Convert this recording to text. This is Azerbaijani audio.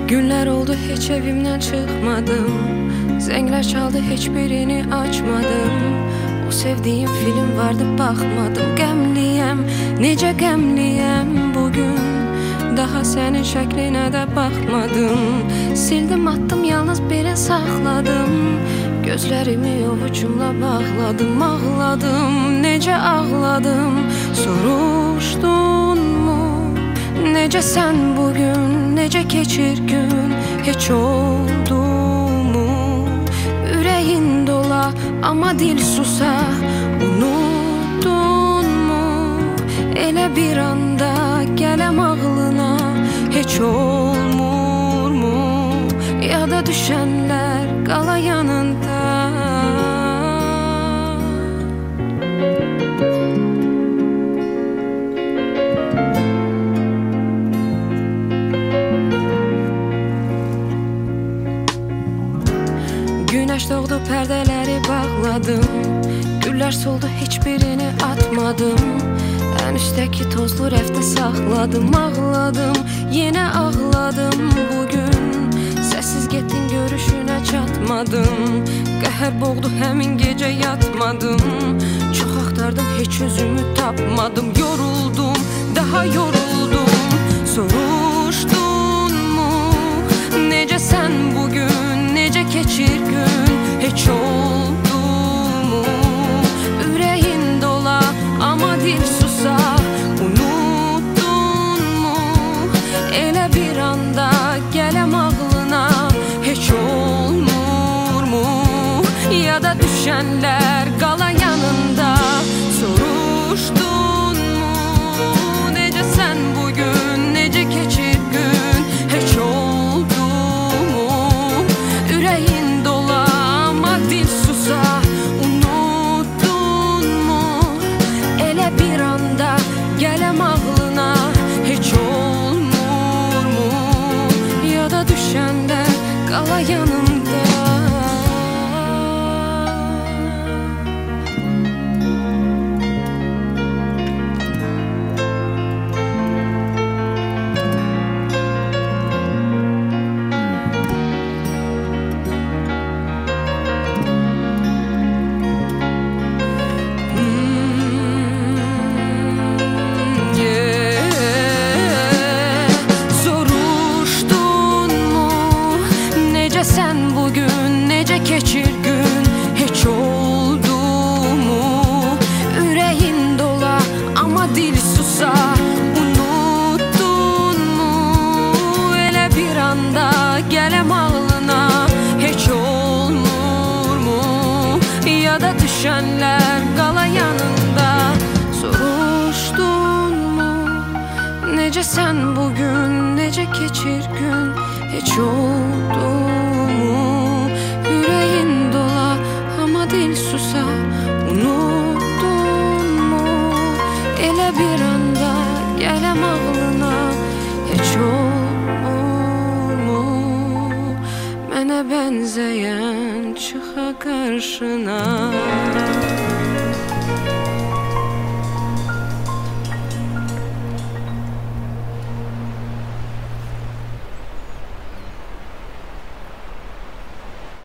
Günler oldu hiç evimden çıkmadım. Zengler çaldı hiçbirini açmadım. O sevdiğim film vardı bakmadım. Gemliyem, nece gemliyem bugün. Daha senin şəklinə də baxmadım. Sildim attım yalnız belə saxladım. Gözlərimi ovucumla bağladım. Ağladım, necə ağladım. Soruşdunmu necə sən bugün, necə keçir gün. Heç oldu mu ürəyin dola amma dil susa. Unuttun mu elə bir anda gələm ağlına. Heç olmur mu yada düşənlər qala yanında. Güneş doğdu pərdələri bağladım. Güllər soldu hiçbirini atmadım. En üstteki tozlu rəfdə saxladım. Ağladım, yenə ağladım bugün. Sessiz getdin görüşünə çatmadım. Qəhər boğdu həmin gecə yatmadım. Çox axtardım heç özümü tapmadım. Yoruldum, daha yoruldum. Soruşdun mu necə sən bugün, necə keçir gün. Heç oldu mu ürəyin dola amma dil susa. Unuttun mu elə bir anda gələm ağlına. Heç olmur mu yada düşənlər qala yanında. Soruşdun mu necə sən bugün, necə keçir gün. Heç oldu mu ürəyin dola amma dil susa. Unuttun mu elə bir anda gələm ağlına. Heç olmur mu yada düşənlər qala yanımda. Sen bugün necə keçir gün. Heç oldu mu ürəyin dola amma dil susa. Unuttun mu elə bir anda gələm ağlına. Heç olmur mu yada düşənlər qala yanında. Soruşdun mu necə sən bugün, necə keçir gün. Heç oldu dil susa. Unuttun mu elə bir anda gələm ağlına. Heç olmur mu mənə bənzəyən çıxa qarşına.